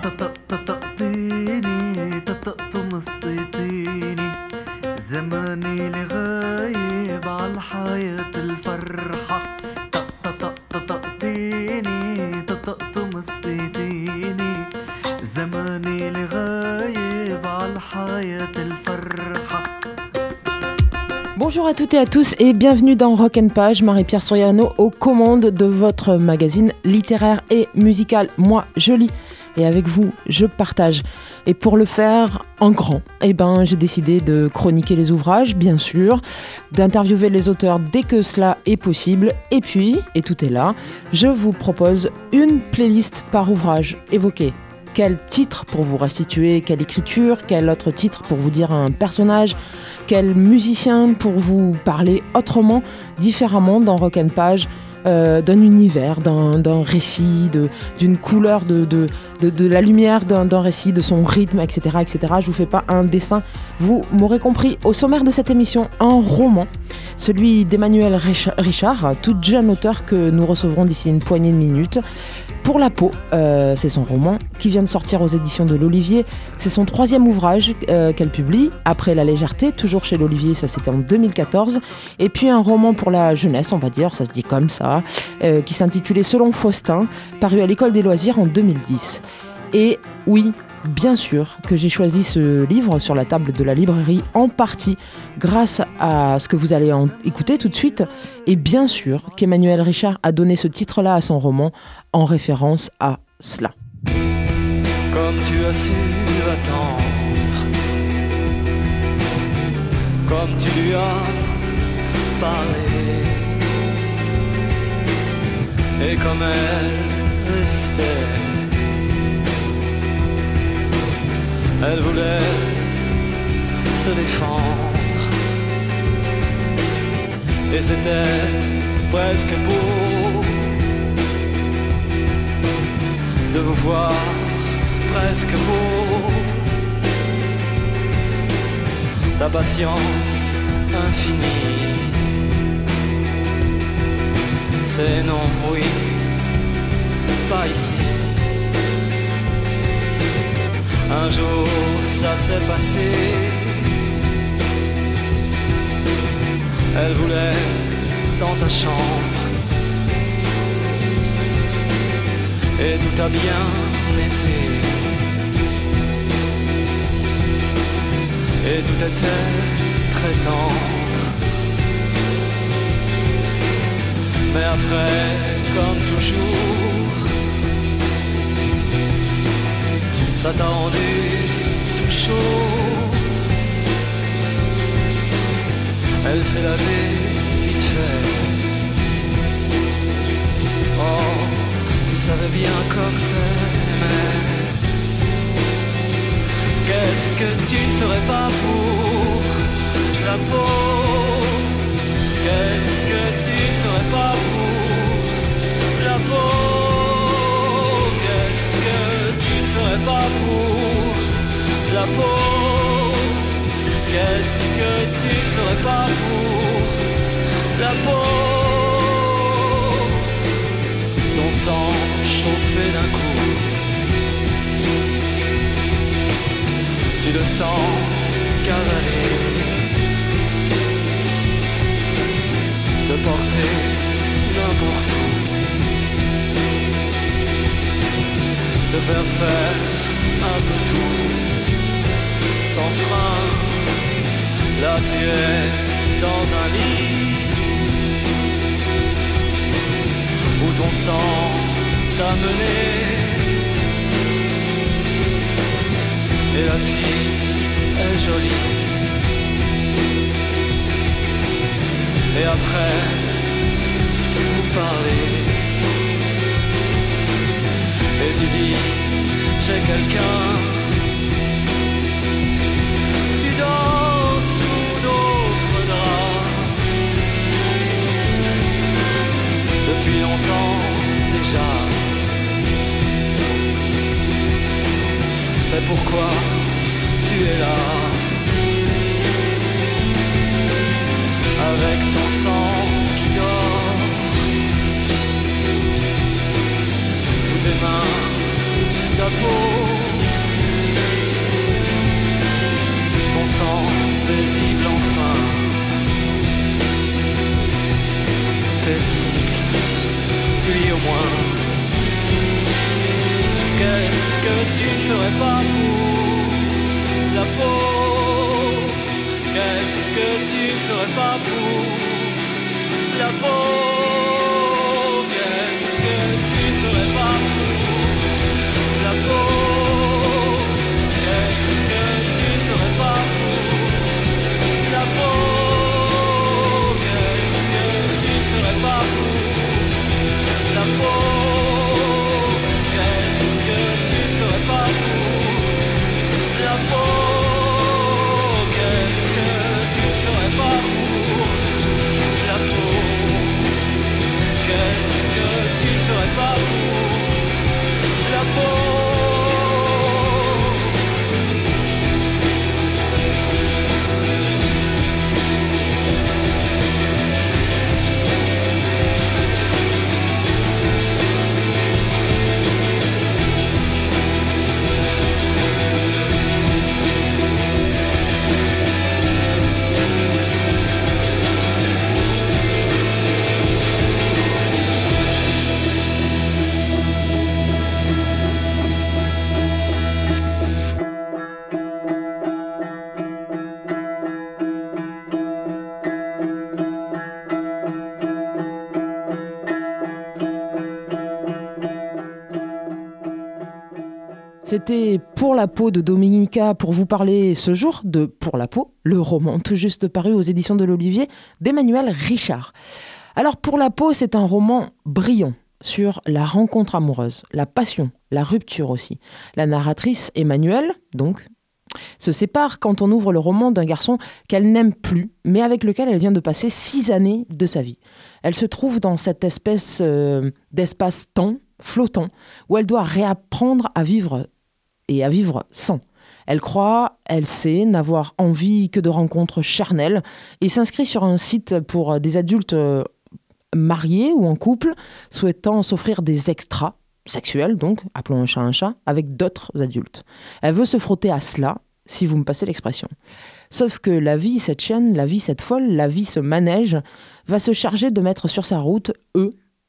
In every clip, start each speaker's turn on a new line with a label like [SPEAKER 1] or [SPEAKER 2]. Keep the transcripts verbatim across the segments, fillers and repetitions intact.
[SPEAKER 1] طقطقتيني طقطق مسقيتيني زماني اللي غايب عالحياة الفرحة طقطقتيني طقطق مسقيتيني زماني اللي غايب عالحياة الفرحة.
[SPEAKER 2] Bonjour à toutes et à tous et bienvenue dans Rock and Page, Marie-Pierre Soriano aux commandes de votre magazine littéraire et musical. Moi, je lis et avec vous, je partage. Et pour le faire en grand, eh ben, j'ai décidé de chroniquer les ouvrages, bien sûr, d'interviewer les auteurs dès que cela est possible. Et puis, et tout est là, je vous propose une playlist par ouvrage évoqué. Quel titre pour vous restituer, quelle écriture, quel autre titre pour vous dire un personnage, quel musicien pour vous parler autrement, différemment dans Rock and Page, euh, d'un univers, d'un, d'un récit, de, d'une couleur, de, de, de, de la lumière d'un, d'un récit, de son rythme, et cetera, et cetera. Je vous fais pas un dessin, vous m'aurez compris. Au sommaire de cette émission, un roman, celui d'Emmanuel Richard, toute jeune auteure que nous recevrons d'ici une poignée de minutes. Pour la peau, euh, c'est son roman qui vient de sortir aux éditions de l'Olivier. C'est son troisième ouvrage euh, qu'elle publie, après La légèreté, toujours chez l'Olivier, ça c'était en deux mille quatorze. Et puis un roman pour la jeunesse, on va dire, ça se dit comme ça, euh, qui s'intitulait Selon Faustin, paru à l'École des loisirs en deux mille dix. Et oui, bien sûr que j'ai choisi ce livre sur la table de la librairie en partie grâce à ce que vous allez en écouter tout de suite et bien sûr qu'Emmanuel Richard a donné ce titre-là à son roman en référence à cela.
[SPEAKER 3] Comme tu as su attendre, comme tu lui as parlé et comme elle résistait. Elle voulait se défendre et c'était presque beau de vous voir, presque beau. Ta patience infinie, c'est non, oui, pas ici. Un jour ça s'est passé, elle voulait dans ta chambre et tout a bien été et tout était très tendre. Mais après, comme toujours, ça t'a rendu tout chose. Elle s'est lavée vite fait. Oh, tu savais bien comme c'est, mais qu'est-ce que tu ne ferais pas pour la peau? Qu'est-ce que tu ne ferais pas pour la peau? Qu'est-ce que tu ne ferais pas pour la peau? Qu'est-ce que tu ne ferais pas pour la peau? Ton sang chauffé d'un coup, tu le sens cavaler, te porter n'importe où, te faire faire un peu tout, sans frein. Là tu es dans un lit où ton sang t'a mené, et la fille est jolie. Et après vous parlez et tu dis j'ai quelqu'un. Tu dors sous d'autres draps depuis longtemps déjà. C'est pourquoi tu es là, avec ton sang qui dort sous tes mains, sous ta peau. Qu'est-ce que tu ne ferais pas pour la peau? Qu'est-ce que tu ne ferais pas pour la peau? Qu'est-ce que tu ne ferais pas pour la peau? Qu'est-ce que tu ne ferais pas pour la peau? Qu'est-ce que tu ne ferais pas pour la peau? Qu'est-ce que tu ne ferais pas pour la peau? Qu'est-ce que tu ne ferais pas pour la peau? Qu'est-ce que tu ne ferais pas pour la peau?
[SPEAKER 2] C'était Pour la peau de Dominica pour vous parler ce jour de Pour la peau, le roman tout juste paru aux éditions de l'Olivier d'Emmanuel Richard. Alors Pour la peau, c'est un roman brillant sur la rencontre amoureuse, la passion, la rupture aussi. La narratrice, Emmanuelle, donc, se sépare quand on ouvre le roman d'un garçon qu'elle n'aime plus, mais avec lequel elle vient de passer six années de sa vie. Elle se trouve dans cette espèce euh, d'espace-temps flottant où elle doit réapprendre à vivre et à vivre sans. Elle croit, elle sait, n'avoir envie que de rencontres charnelles et s'inscrit sur un site pour des adultes mariés ou en couple, souhaitant s'offrir des extras, sexuels donc, appelons un chat un chat, avec d'autres adultes. Elle veut se frotter à cela, si vous me passez l'expression. Sauf que la vie, cette chaîne, la vie, cette folle, la vie, ce manège, va se charger de mettre sur sa route eux.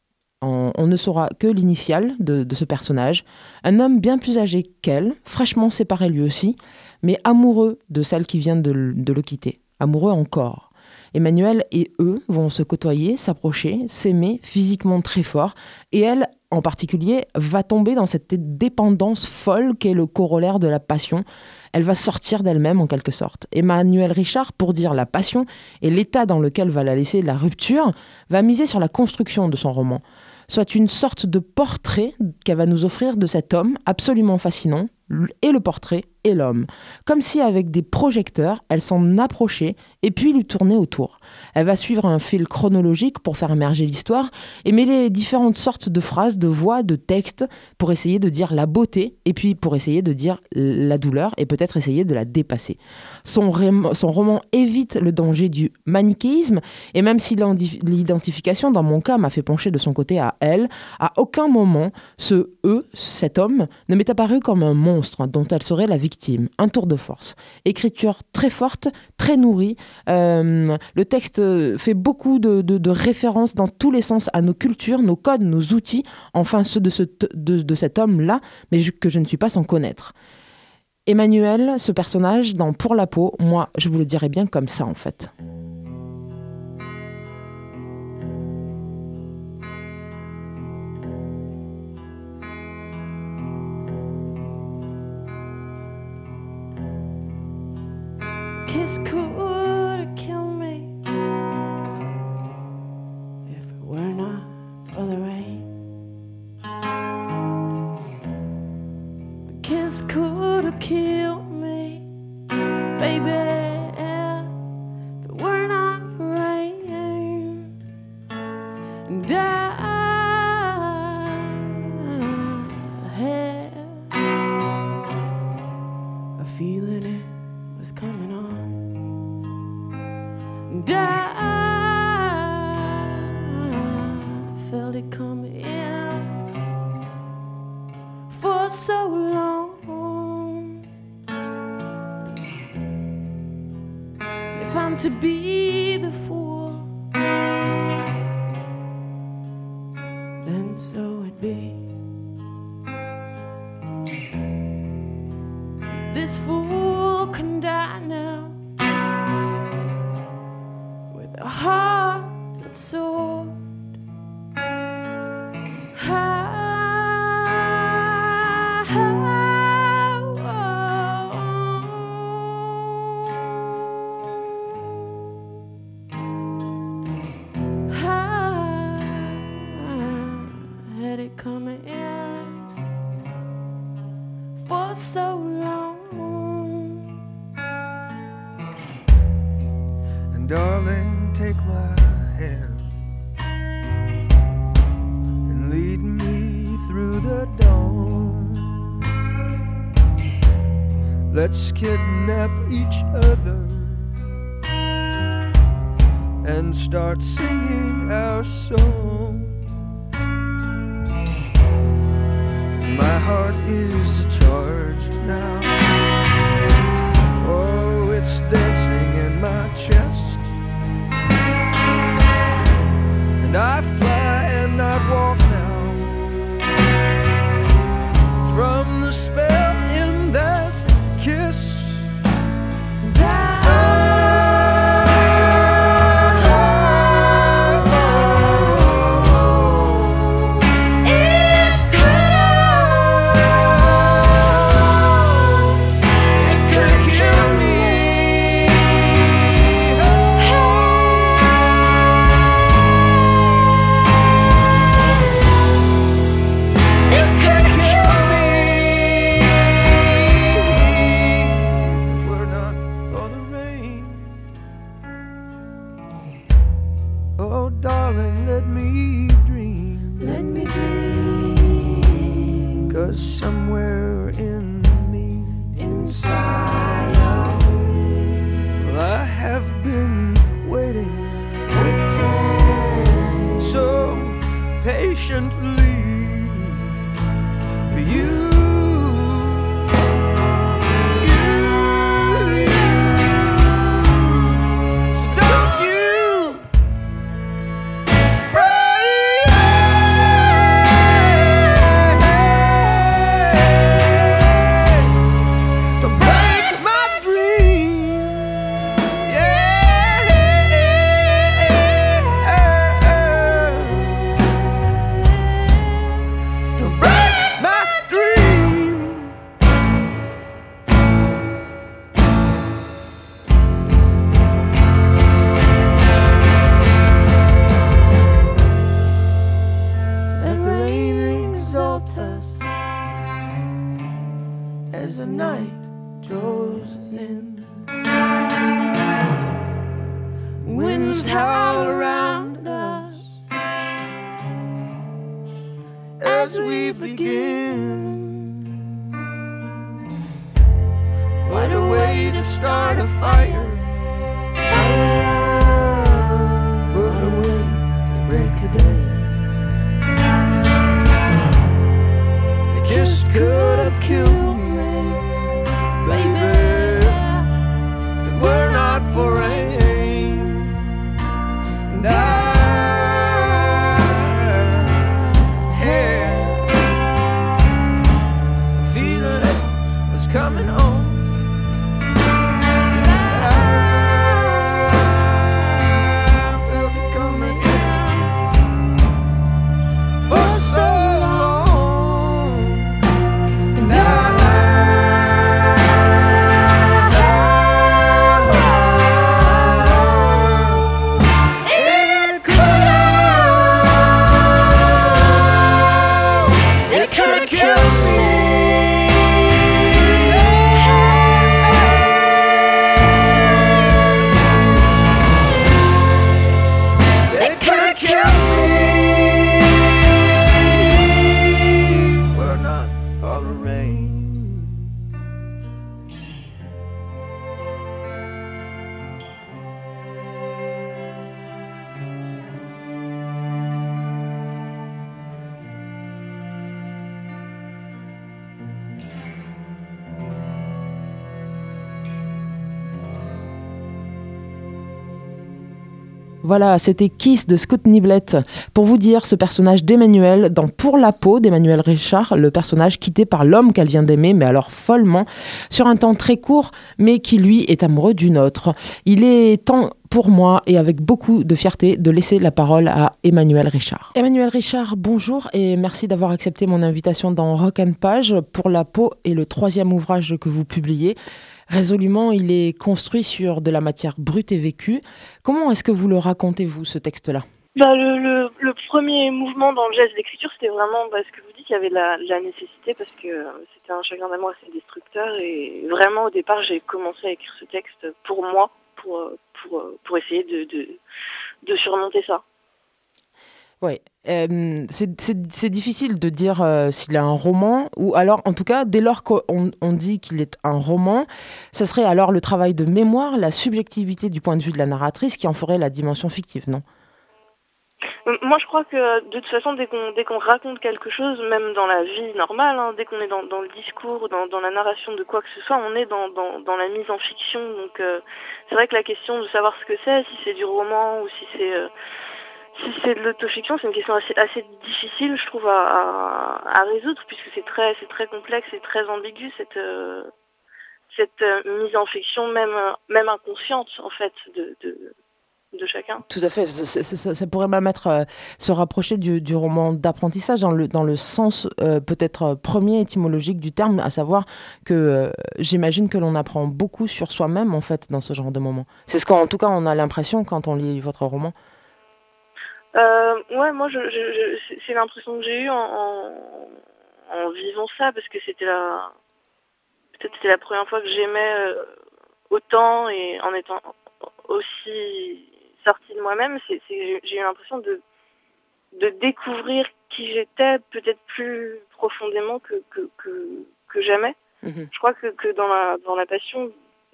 [SPEAKER 2] On ne saura que l'initiale de, de ce personnage, un homme bien plus âgé qu'elle, fraîchement séparé lui aussi, mais amoureux de celle qui vient de, de le quitter, amoureux encore. Emmanuel et eux vont se côtoyer, s'approcher, s'aimer physiquement très fort, et elle, en particulier, va tomber dans cette dépendance folle qu'est le corollaire de la passion. Elle va sortir d'elle-même en quelque sorte. Emmanuel Richard, pour dire la passion et l'état dans lequel va la laisser la rupture, va miser sur la construction de son roman. Soit une sorte de portrait qu'elle va nous offrir de cet homme absolument fascinant, et le portrait et l'homme. Comme si avec des projecteurs, elle s'en approchait et puis lui tournait autour. Elle va suivre un fil chronologique pour faire émerger l'histoire et mêler différentes sortes de phrases, de voix, de textes pour essayer de dire la beauté et puis pour essayer de dire la douleur et peut-être essayer de la dépasser. Son, rém- son roman évite le danger du manichéisme et même si l'identification dans mon cas m'a fait pencher de son côté à elle, à aucun moment ce « eux », cet homme, ne m'est apparu comme un monstre dont elle serait la victime. Un tour de force. Écriture très forte, très nourrie. Euh, le texte fait beaucoup de, de, de références dans tous les sens à nos cultures, nos codes, nos outils, enfin ceux de, ce, de, de cet homme-là, mais je, que je ne suis pas sans connaître. Emmanuel, ce personnage, dans Pour la peau, moi, je vous le dirais bien comme ça, en fait.
[SPEAKER 4] Kiss could kill me if it were not for the rain. The kiss could kill me, baby, if it were not for rain. And I had a feeling it was coming on. And I felt it coming for so long. If I'm to be the fool, then so it be. This fool can die now with a heart that's soared high. Had it coming in for so long.
[SPEAKER 5] And darling, take my hand and lead me through the dawn. Let's kidnap each other and start singing our song. 'Cause my heart is charged now. Oh, it's dancing in my chest. And I fly and I walk now from the spell in that kiss. Oh, darling, let me dream.
[SPEAKER 4] Let me dream.
[SPEAKER 5] 'Cause somewhere in me,
[SPEAKER 4] Inside of me,
[SPEAKER 5] well, I have been waiting,
[SPEAKER 4] waiting
[SPEAKER 5] so patiently for you. As the night draws in, winds howl around us as we begin. What a way to start a fire! What a way to break a day! The kiss could have killed me, baby, if it were not for rain. And I had a feeling it was coming on. I felt it coming for so long. And I It could have killed me.
[SPEAKER 2] Voilà, c'était Kiss de Scott Niblett. Pour vous dire, ce personnage d'Emmanuel dans Pour la peau d'Emmanuel Richard, le personnage quitté par l'homme qu'elle vient d'aimer, mais alors follement, sur un temps très court, mais qui lui est amoureux d'une autre. Il est temps pour moi, et avec beaucoup de fierté, de laisser la parole à Emmanuel Richard. Emmanuel Richard, bonjour et merci d'avoir accepté mon invitation dans Rock and Page. Pour la peau est le troisième ouvrage que vous publiez. Résolument, il est construit sur de la matière brute et vécue. Comment est-ce que vous le racontez, vous, ce texte-là ?
[SPEAKER 6] Bah, le, le, le premier mouvement dans le geste d'écriture, c'était vraiment bah, ce que vous dites, il y avait la, la nécessité parce que euh, c'était un chagrin d'amour assez destructeur et vraiment au départ j'ai commencé à écrire ce texte pour moi, pour, pour, pour essayer de, de, de surmonter ça.
[SPEAKER 2] Oui, euh, c'est, c'est, c'est difficile de dire euh, s'il est un roman, ou alors, en tout cas, dès lors qu'on on dit qu'il est un roman, ça serait alors le travail de mémoire, la subjectivité du point de vue de la narratrice qui en ferait la dimension fictive, non ?
[SPEAKER 6] Moi, je crois que de toute façon, dès qu'on, dès qu'on raconte quelque chose, même dans la vie normale, hein, dès qu'on est dans, dans le discours, dans, dans la narration de quoi que ce soit, on est dans, dans, dans la mise en fiction. Donc, euh, c'est vrai que la question de savoir ce que c'est, si c'est du roman ou si c'est... Euh, Si c'est de l'autofiction, c'est une question assez, assez difficile, je trouve, à, à, à résoudre, puisque c'est très, c'est très complexe et très ambigu, cette, euh, cette euh, mise en fiction, même, même inconsciente, en fait, de, de, de chacun.
[SPEAKER 2] Tout à fait, ça, ça, ça pourrait même être, euh, se rapprocher du, du roman d'apprentissage, dans le, dans le sens euh, peut-être premier étymologique du terme, à savoir que euh, j'imagine que l'on apprend beaucoup sur soi-même, en fait, dans ce genre de moment. C'est ce qu'en tout cas, on a l'impression quand on lit votre roman.
[SPEAKER 6] Euh, ouais, moi, je, je, je, c'est l'impression que j'ai eue en, en, en vivant ça, parce que c'était la, peut-être c'était la première fois que j'aimais euh, autant et en étant aussi sortie de moi-même. C'est, c'est, j'ai eu l'impression de, de découvrir qui j'étais, peut-être plus profondément que, que, que, que jamais. Mmh. Je crois que, que dans la, dans la passion,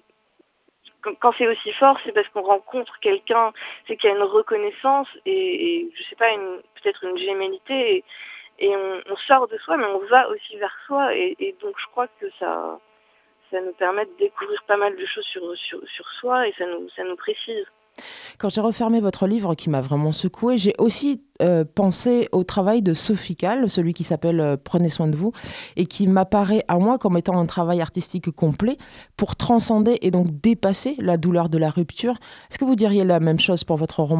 [SPEAKER 6] quand c'est aussi fort, c'est parce qu'on rencontre quelqu'un, c'est qu'il y a une reconnaissance et, et je sais pas, une, peut-être une gémellité et, et on, on sort de soi, mais on va aussi vers soi et, et donc je crois que ça, ça nous permet de découvrir pas mal de choses sur, sur, sur soi et ça nous, ça nous précise.
[SPEAKER 2] Quand j'ai refermé votre livre qui m'a vraiment secouée, j'ai aussi euh, pensé au travail de Sophie Calle, celui qui s'appelle euh, Prenez soin de vous, et qui m'apparaît à moi comme étant un travail artistique complet pour transcender et donc dépasser la douleur de la rupture. Est-ce que vous diriez la même chose pour votre roman ?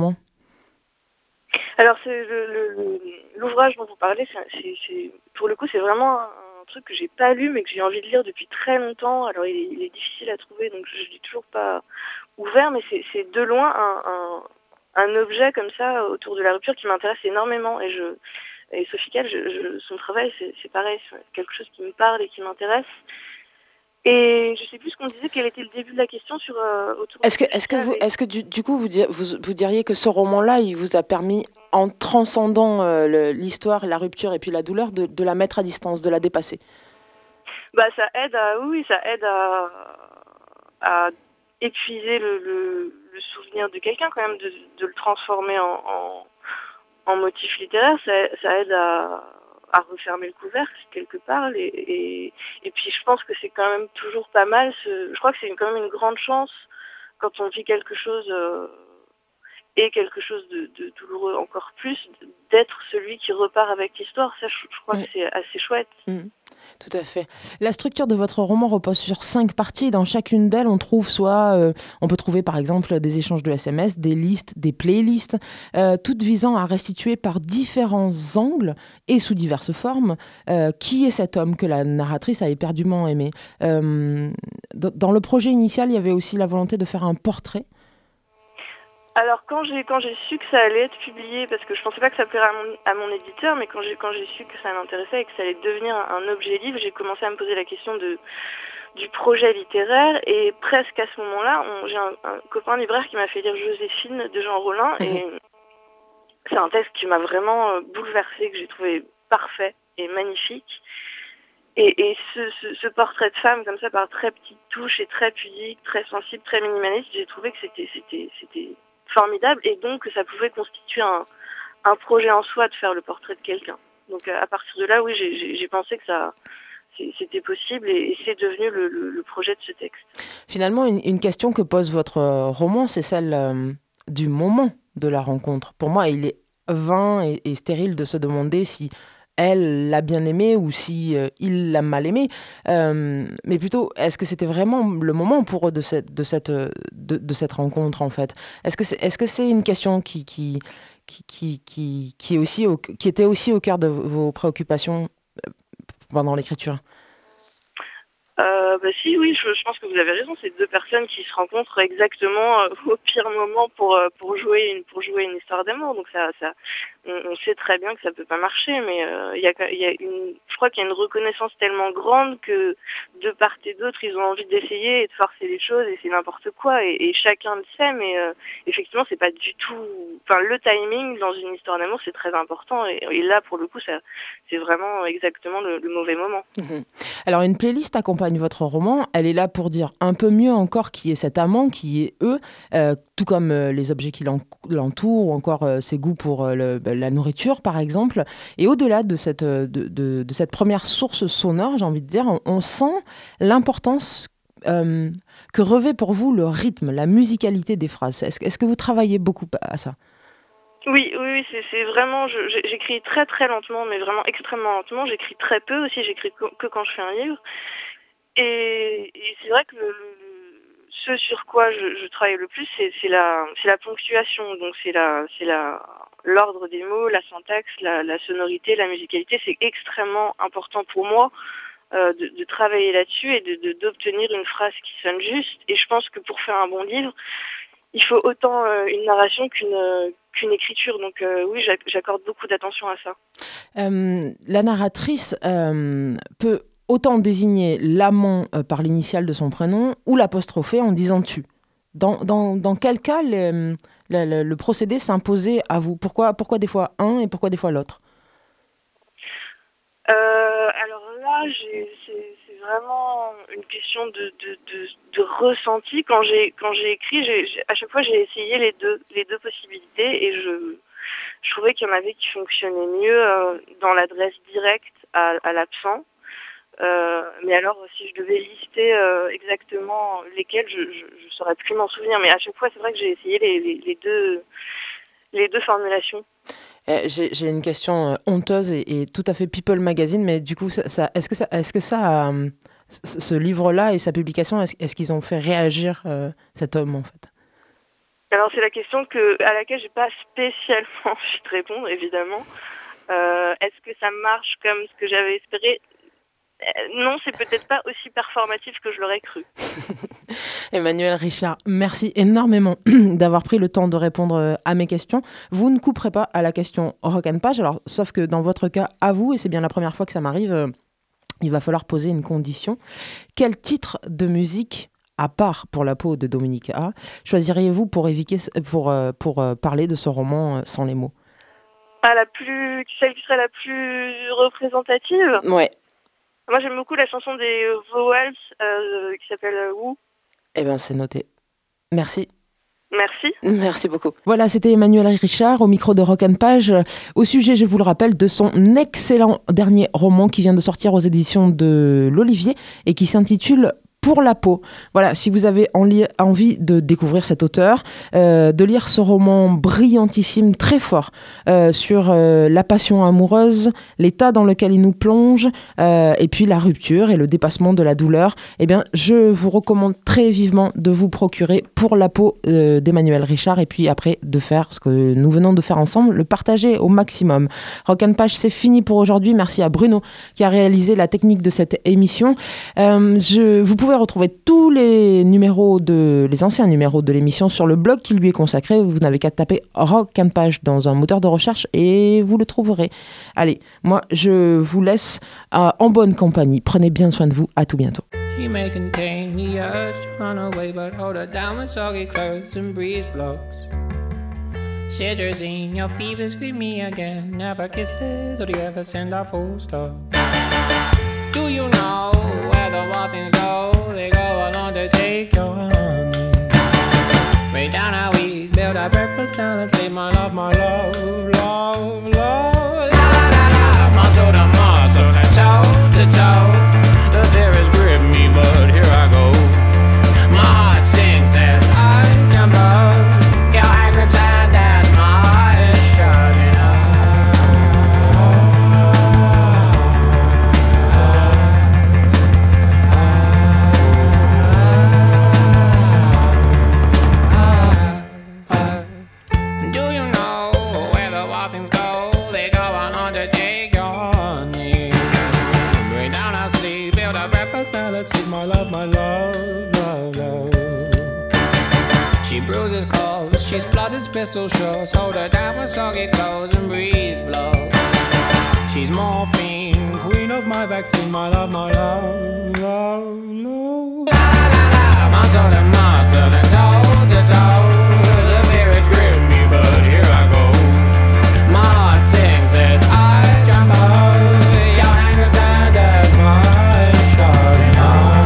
[SPEAKER 6] Alors, c'est le, le, l'ouvrage dont vous parlez, c'est, c'est, pour le coup, c'est vraiment un, un truc que j'ai pas lu, mais que j'ai envie de lire depuis très longtemps. Alors, il est, il est difficile à trouver, donc je ne l'ai toujours pas ouvert, mais c'est, c'est de loin un, un, un objet comme ça autour de la rupture qui m'intéresse énormément. Et, je, et Sophie Calle, je, je, son travail, c'est, c'est pareil, c'est quelque chose qui me parle et qui m'intéresse. Et je sais plus ce qu'on disait, quel était le début de la question sur euh, autour.
[SPEAKER 2] Est-ce que, est-ce que vous, est-ce que du, du coup vous, dir, vous, vous diriez que ce roman-là, il vous a permis, en transcendant euh, le, l'histoire, la rupture et puis la douleur, de, de la mettre à distance, de la dépasser ?
[SPEAKER 6] Bah ça aide à, oui, ça aide à, à épuiser le, le, le souvenir de quelqu'un quand même, de, de le transformer en, en, en motif littéraire. Ça, ça aide à à refermer le couvercle quelque part et, et, et puis je pense que c'est quand même toujours pas mal ce, je crois que c'est quand même une grande chance quand on vit quelque chose euh, et quelque chose de, de douloureux encore plus d'être celui qui repart avec l'histoire. Ça je, je crois oui. que c'est assez chouette. Mmh.
[SPEAKER 2] Tout à fait. La structure de votre roman repose sur cinq parties. Dans chacune d'elles, on trouve soit, euh, on peut trouver par exemple des échanges de S M S, des listes, des playlists, euh, toutes visant à restituer par différents angles et sous diverses formes euh, qui est cet homme que la narratrice a éperdument aimé. Euh, dans le projet initial, il y avait aussi la volonté de faire un portrait.
[SPEAKER 6] Alors quand j'ai quand j'ai su que ça allait être publié, parce que je pensais pas que ça plairait à mon, à mon éditeur, mais quand j'ai quand j'ai su que ça m'intéressait et que ça allait devenir un, un objet livre, j'ai commencé à me poser la question de du projet littéraire et presque à ce moment-là, on, j'ai un, un copain libraire qui m'a fait lire Joséphine de Jean Rollin mmh. et c'est un texte qui m'a vraiment bouleversée, que j'ai trouvé parfait et magnifique. Et, et ce, ce, ce portrait de femme comme ça par très petites touches et très pudique, très sensible, très minimaliste, j'ai trouvé que c'était c'était c'était formidable et donc que ça pouvait constituer un, un projet en soi de faire le portrait de quelqu'un. Donc à partir de là, oui, j'ai, j'ai, j'ai pensé que ça, c'était possible et, et c'est devenu le, le, le projet de ce texte.
[SPEAKER 2] Finalement, une, une question que pose votre roman, c'est celle euh, du moment de la rencontre. Pour moi, il est vain et, et stérile de se demander si elle l'a bien aimé ou si euh, il l'a mal aimé. Euh, mais plutôt, est-ce que c'était vraiment le moment pour eux de cette, de cette, de, de cette rencontre, en fait? Est-ce que c'est, est-ce que c'est une question qui, qui, qui, qui, qui, qui, est aussi au, qui était aussi au cœur de vos préoccupations pendant l'écriture?
[SPEAKER 6] Euh, bah si, oui, je, je pense que vous avez raison. C'est deux personnes qui se rencontrent exactement euh, au pire moment pour euh, pour jouer une pour jouer une histoire d'amour. Donc ça, ça, on, on sait très bien que ça peut pas marcher, mais euh, il y a, il y a une, je crois qu'il y a une reconnaissance tellement grande que de part et d'autre, ils ont envie d'essayer et de forcer les choses et c'est n'importe quoi. Et, et chacun le sait, mais euh, effectivement, c'est pas du tout. Enfin, le timing dans une histoire d'amour, c'est très important. Et, et là, pour le coup, ça, c'est vraiment exactement le, le mauvais moment.
[SPEAKER 2] Mmh. Alors, une playlist accompagne votre roman. Elle est là pour dire un peu mieux encore qui est cet amant, qui est eux, euh, tout comme euh, les objets qui l'entourent ou encore euh, ses goûts pour euh, le, la nourriture, par exemple. Et au-delà de cette, de, de, de cette première source sonore, j'ai envie de dire, on, on sent l'importance euh, que revêt pour vous le rythme, la musicalité des phrases. Est-ce, est-ce que vous travaillez beaucoup à ça ?
[SPEAKER 6] Oui, oui, oui, c'est, c'est vraiment, je, j'écris très très lentement, mais vraiment extrêmement lentement. J'écris très peu aussi, j'écris que, que quand je fais un livre. Et, et c'est vrai que le, le, ce sur quoi je, je travaille le plus, c'est, c'est, la, c'est la ponctuation. Donc c'est, la, c'est la, l'ordre des mots, la syntaxe, la, la sonorité, la musicalité. C'est extrêmement important pour moi euh, de, de travailler là-dessus et de, de, d'obtenir une phrase qui sonne juste. Et je pense que pour faire un bon livre, il faut autant euh, une narration qu'une, euh, qu'une écriture. Donc euh, oui, j'accorde beaucoup d'attention à ça.
[SPEAKER 2] Euh, la narratrice euh, peut autant désigner l'amant euh, par l'initiale de son prénom ou l'apostropher en disant « tu ». Dans, dans, dans quel cas le, le, le procédé s'imposait à vous ? Pourquoi, pourquoi des fois un et pourquoi des fois l'autre ?
[SPEAKER 6] euh, Alors là, j'ai, c'est, c'est vraiment une question de, de, de, de ressenti. Quand j'ai, quand j'ai écrit, j'ai, j'ai, à chaque fois, j'ai essayé les deux, les deux possibilités et je, je trouvais qu'il y en avait qui fonctionnaient mieux euh, dans l'adresse directe à, à l'absent. Euh, mais alors, si je devais lister euh, exactement lesquels, je ne saurais plus m'en souvenir. Mais à chaque fois, c'est vrai que j'ai essayé les, les, les, deux, les deux formulations.
[SPEAKER 2] Euh, j'ai, j'ai une question euh, honteuse et, et tout à fait People Magazine, mais du coup, ça, ça, est-ce que ça, est-ce que ça euh, ce livre-là et sa publication, est-ce, est-ce qu'ils ont fait réagir euh, cet homme, en fait ?
[SPEAKER 6] Alors, c'est la question que, à laquelle je n'ai pas spécialement envie de répondre, évidemment. Euh, est-ce que ça marche comme ce que j'avais espéré ? Non, c'est peut-être pas aussi performatif que je l'aurais cru.
[SPEAKER 2] Emmanuelle Richard, merci énormément d'avoir pris le temps de répondre à mes questions. Vous ne couperez pas à la question Rock and Page, alors, sauf que dans votre cas, à vous, et c'est bien la première fois que ça m'arrive, euh, il va falloir poser une condition. Quel titre de musique, à part Pour la peau de Dominique A, choisiriez-vous pour, éviter, pour, euh, pour euh, parler de ce roman euh, sans les mots ?
[SPEAKER 6] Ah, la plus, celle qui serait la plus représentative ?
[SPEAKER 2] Ouais.
[SPEAKER 6] Moi, j'aime beaucoup la chanson des Vowels euh, qui s'appelle euh, Woo.
[SPEAKER 2] Eh bien, c'est noté. Merci.
[SPEAKER 6] Merci.
[SPEAKER 2] Merci beaucoup. Voilà, c'était Emmanuelle Richard au micro de Rock and Page. Au sujet, je vous le rappelle, de son excellent dernier roman qui vient de sortir aux éditions de l'Olivier et qui s'intitule Pour la peau. Voilà, si vous avez envie de découvrir cet auteur, euh, de lire ce roman brillantissime, très fort, euh, sur euh, la passion amoureuse, l'état dans lequel il nous plonge, euh, et puis la rupture et le dépassement de la douleur, eh bien, je vous recommande très vivement de vous procurer Pour la peau euh, d'Emmanuelle Richard, et puis après de faire ce que nous venons de faire ensemble, le partager au maximum. Rock and Page, c'est fini pour aujourd'hui. Merci à Bruno qui a réalisé la technique de cette émission. Euh, je, vous pouvez Vous pouvez retrouver tous les numéros de, les anciens numéros de l'émission sur le blog qui lui est consacré. Vous n'avez qu'à taper Rock and Page dans un moteur de recherche et vous le trouverez. Allez, moi je vous laisse euh, en bonne compagnie. Prenez bien soin de vous. À tout bientôt.
[SPEAKER 7] She may contain the urge to run away, but hold her down with soggy clothes and breeze blocks. Cetirizine, your fever scream me again. Never kisses, or do you ever send a full stop? Do you know where the muffins go? They go along to take your honey. Way down how we build our breakfast down and say my love, my love, love, love. La la la la, muscle to muscle and toe to toe. The fear has gripped me, but here I go. My heart sings as I jump up. Your eye grips and that's my salad seed, my love, my love, love, love. She bruises calls, she splutters pistol shots. Hold her down with soggy clothes and breeze blows. She's morphine, queen of my vaccine, my love, my love, love, love. La la la la, muscle and muscle and toe to toe. The fear has gripped me, but here I go. My heart sings as I jump out. Your hand is turned as my shouting out.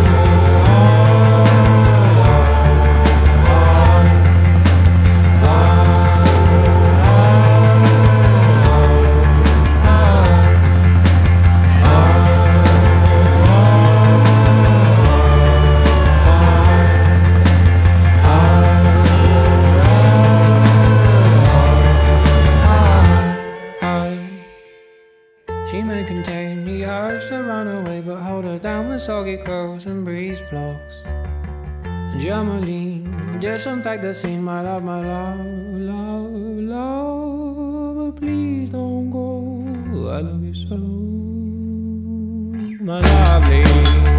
[SPEAKER 7] Soggy clothes and breeze blocks. Germaline, disinfect the scene, my love, my love, love, love. But please don't go. I love you so, my lovely.